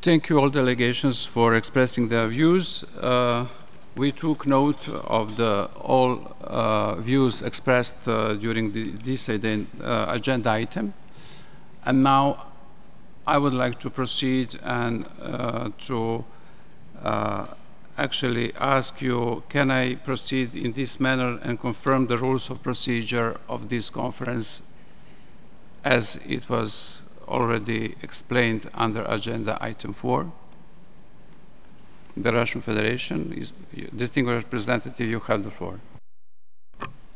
Thank you all delegations for expressing their views. We took note of all views expressed during this agenda item. And now I would like to proceed and to actually ask you, can I proceed in this manner and confirm the rules of procedure of this conference as it was already explained under agenda item 4? The Russian Federation, distinguished representative, you have the floor.